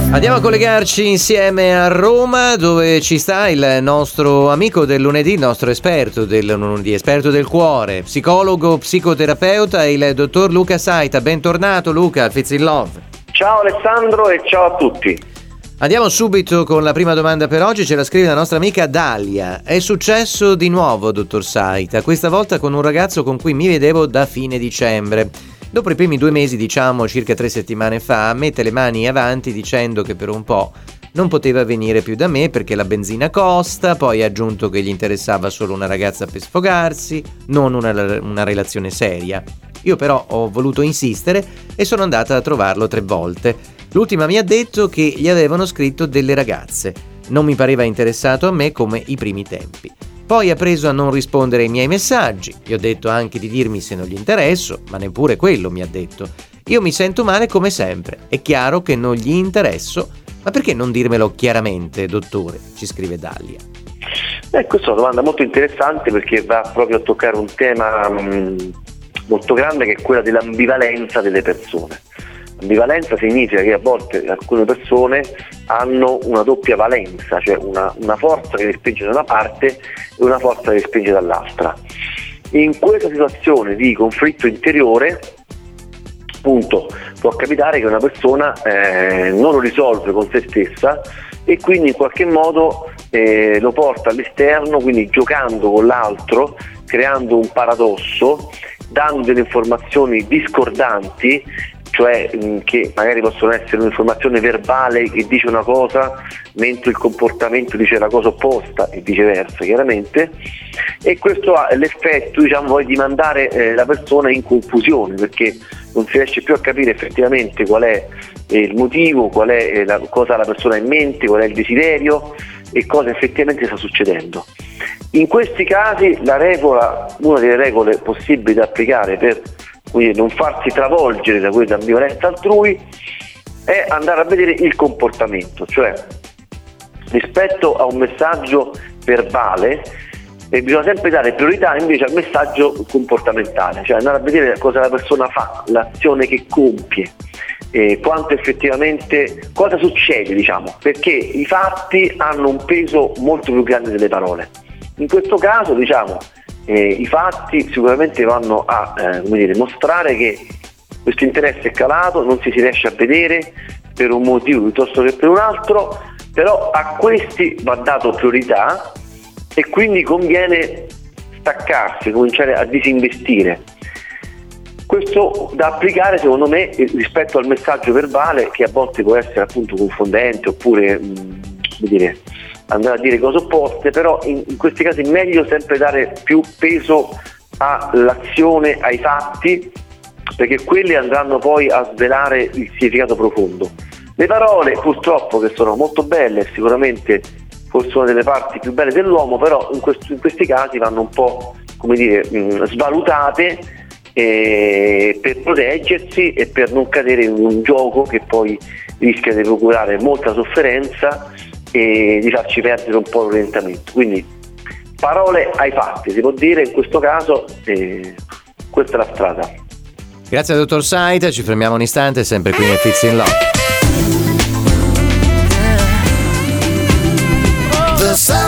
Andiamo a collegarci insieme a Roma, dove ci sta il nostro amico del lunedì, il nostro esperto del lunedì, esperto del cuore, psicologo, psicoterapeuta, il dottor Luca Saita. Bentornato Luca al Fits in Love. Ciao Alessandro e ciao a tutti. Andiamo subito con la prima domanda per oggi, ce la scrive la nostra amica Dalia. È successo di nuovo, dottor Saita, questa volta con un ragazzo con cui mi vedevo da fine dicembre. Dopo i primi 2 mesi, diciamo circa 3 settimane fa, mette le mani avanti dicendo che per un po' non poteva venire più da me perché la benzina costa, poi ha aggiunto che gli interessava solo una ragazza per sfogarsi, non una relazione seria. Io però ho voluto insistere e sono andata a trovarlo 3 volte. L'ultima mi ha detto che gli avevano scritto delle ragazze. Non mi pareva interessato a me come i primi tempi. Poi ha preso a non rispondere ai miei messaggi. Gli ho detto anche di dirmi se non gli interesso, ma neppure quello mi ha detto. Io mi sento male come sempre. È chiaro che non gli interesso, ma perché non dirmelo chiaramente, dottore? Ci scrive Dalia. Questa è una domanda molto interessante perché va proprio a toccare un tema molto grande, che è quella dell'ambivalenza delle persone. Ambivalenza significa che a volte alcune persone hanno una doppia valenza, cioè una forza che li spinge da una parte e una forza che li spinge dall'altra. In questa situazione di conflitto interiore, appunto, può capitare che una persona non lo risolve con se stessa e quindi in qualche modo lo porta all'esterno, quindi giocando con l'altro, creando un paradosso, dando delle informazioni discordanti, cioè che magari possono essere un'informazione verbale che dice una cosa mentre il comportamento dice la cosa opposta e viceversa, chiaramente, e questo ha l'effetto, diciamo, poi di mandare la persona in confusione, perché non si riesce più a capire effettivamente qual è il motivo, qual è cosa la persona ha in mente, qual è il desiderio e cosa effettivamente sta succedendo. In questi casi una delle regole possibili da applicare per non farsi travolgere da questa ambivalenza altrui è andare a vedere il comportamento, cioè rispetto a un messaggio verbale bisogna sempre dare priorità invece al messaggio comportamentale, cioè andare a vedere cosa la persona fa, l'azione che compie, quanto effettivamente, cosa succede, diciamo, perché i fatti hanno un peso molto più grande delle parole. In questo caso, diciamo, i fatti sicuramente vanno a mostrare che questo interesse è calato, non si riesce a vedere per un motivo piuttosto che per un altro, però a questi va dato priorità e quindi conviene staccarsi, cominciare a disinvestire. Questo da applicare secondo me rispetto al messaggio verbale, che a volte può essere appunto confondente oppure andare a dire cose opposte, però in questi casi è meglio sempre dare più peso all'azione, ai fatti, perché quelli andranno poi a svelare il significato profondo. Le parole purtroppo, che sono molto belle, sicuramente forse una delle parti più belle dell'uomo, però in questi casi vanno un po' svalutate per proteggersi e per non cadere in un gioco che poi rischia di procurare molta sofferenza e di farci perdere un po' l'orientamento. Quindi parole ai fatti, si può dire in questo caso, questa è la strada. Grazie al dottor Saita, ci fermiamo un istante, sempre qui nel Fits in Love.